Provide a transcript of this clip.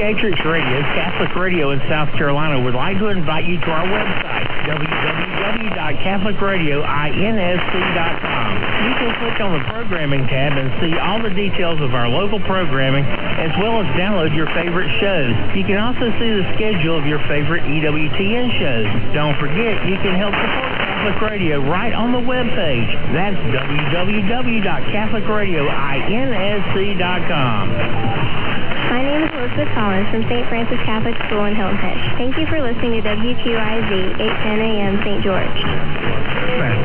Beatrix Radio, Catholic Radio in South Carolina, would like to invite you to our website, www.catholicradioinsc.com. You can click on the programming tab and see all the details of our local programming, as well as download your favorite shows. You can also see the schedule of your favorite EWTN shows. Don't forget, you can help support Catholic Radio right on the webpage. That's www.catholicradioinsc.com. My name is Elizabeth Collins from St. Francis Catholic School in Hilton Head. Thank you for listening to WQIZ 810 AM St. George.